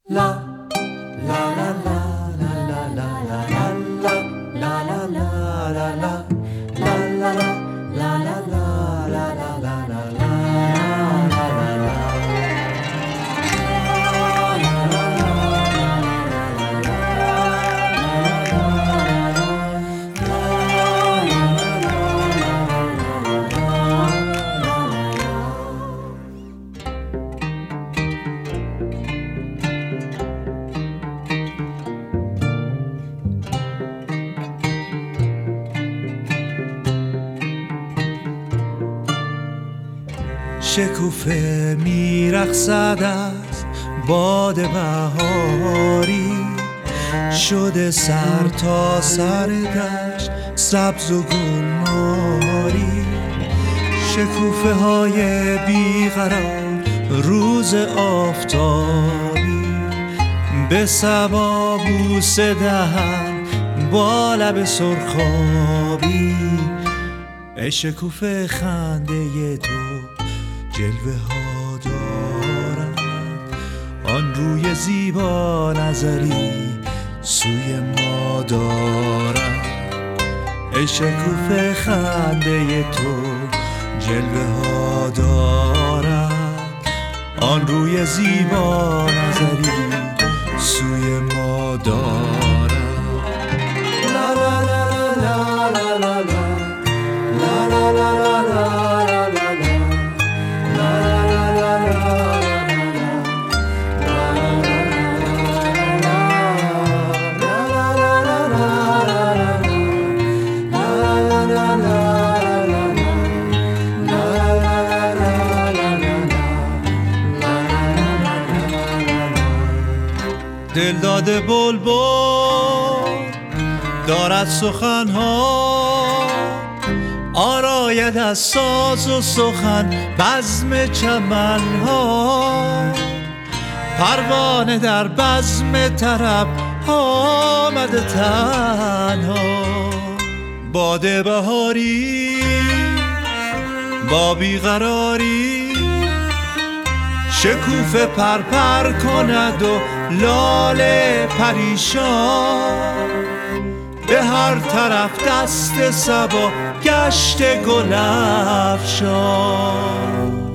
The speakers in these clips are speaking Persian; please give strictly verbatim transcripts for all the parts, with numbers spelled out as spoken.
شکوفه میرقصد از باد بهاری، شده سر تا سر دشت سبز و گلناری. شکوفه های بیقرار روز آفتابی، به صبا بوسه دهن با لب سرخابی. ای شکوفه خنده تو جلوه ها دارد، آن روی زیبا نظری سوی ما دارد. ای شکوفه خنده تو جلوه ها دارد، آن روی زیبا نظری سوی ما دارد. لا لا لا لا لا لا لا لا لا لا. دل داده بلبل دارد سخنها، آراید از ساز و سخن بزم چمنها. پروانه در بزم طرب آمده تنها، باد بهاری با بیقراری. شکوفه پر پر کند و لاله پریشان، به هر طرف دست صبا گشت گل افشان.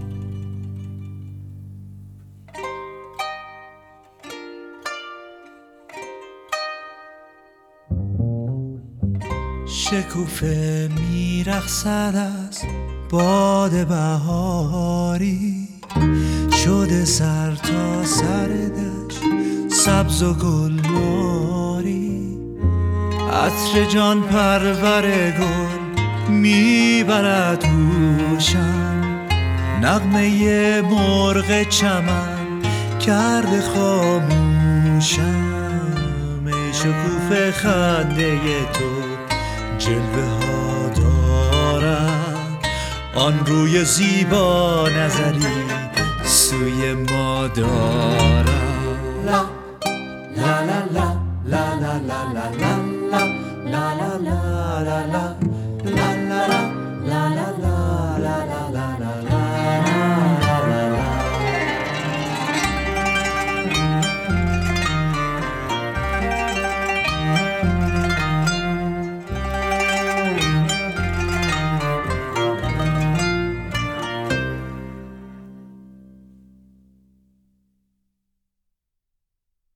شکوفه میرقصد از باد بهاری، شده سر تا سر دشت سبز و گلناری. عطر جان پرور گل میبرد هوشم، نغمه مرغ چمن کرده خاموشم. ای شکوفه خنده تو جلوه ها دارد، آن روی زیبا نظری سوی ما دارد. لا لا لا لا لا لا لا لا لا لا لا لا لا